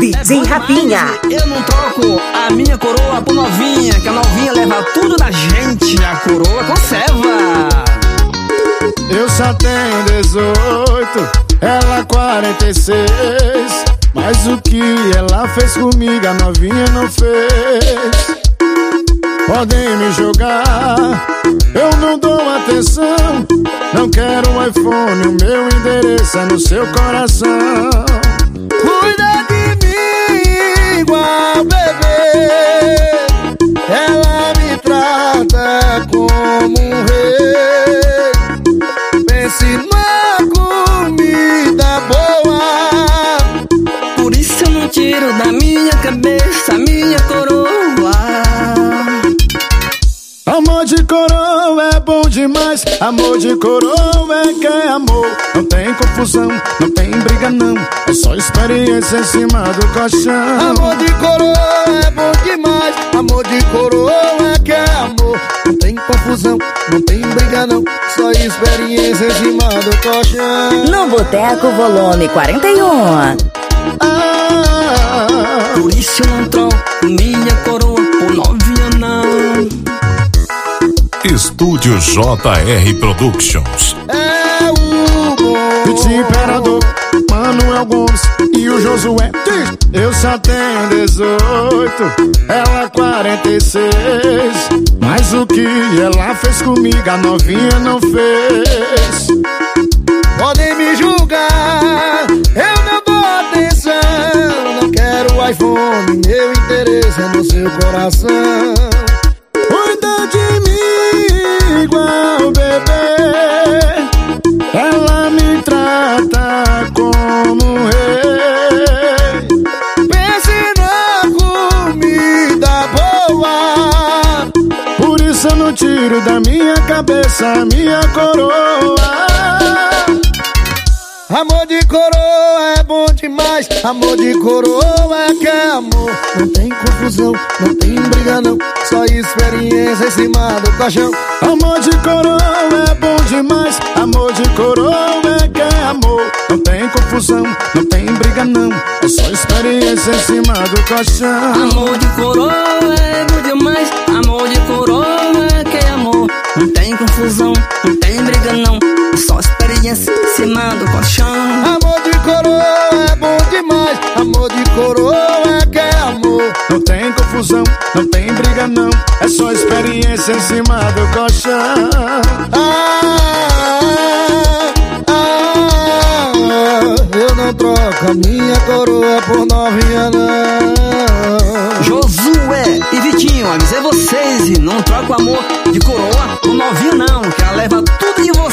DJ Rapinha. Eu não troco a minha coroa por novinha, que a novinha leva tudo da gente, a coroa conserva. Eu só tenho 18, ela 46. Mas o que ela fez comigo, a novinha não fez. Podem me jogar, eu não dou atenção. Não quero um iPhone, o meu endereço é no seu coração. Cuida de mim igual bebê, ela me trata como um rei. Pense numa comida boa, por isso eu não tiro da minha cabeça a minha coroa. Amor de coroa é bom demais, amor de coroa é que é amor. Não tem confusão, não tem briga não, é só experiência em cima do colchão. Amor de coroa é bom demais, amor de coroa é que é amor. Não tem confusão, não tem briga não, só experiência em cima do colchão. No Boteco Volume 41. Por isso eu não troco minha coroa por novinha não. Estúdio JR Productions. É o Petit Imperador, Manuel Gomes e o Josué. Eu só tenho 18, ela 46. Mas o que ela fez comigo, a novinha não fez. Podem me julgar, eu não dou atenção. Não quero iPhone, meu interesse é no seu coração. Cuida de mim igual bebê, ela me trata como um rei. Pense na comida boa, por isso eu não tiro da minha cabeça a minha coroa. Amor de coroa é bom demais, amor de coroa é que é amor. Não tem confusão, não tem briga não, só experiência em cima do colchão. Amor de coroa é bom demais, amor de coroa é que é amor. Não tem confusão, não tem briga não, é só experiência em cima do colchão. Amor de coroa é bom demais, amor de coroa é que é amor. Não tem confusão, não tem briga não, é só experiência em cima do colchão. Amor de coroa é bom demais, amor de coroa é que é amor. Não tem confusão, não tem briga não, é só experiência em cima do colchão. Eu não troco a minha coroa por novinha não. Josué e Vitinho, avisei vocês, e não troco amor de coroa por novinha não, que ela leva tudo de você.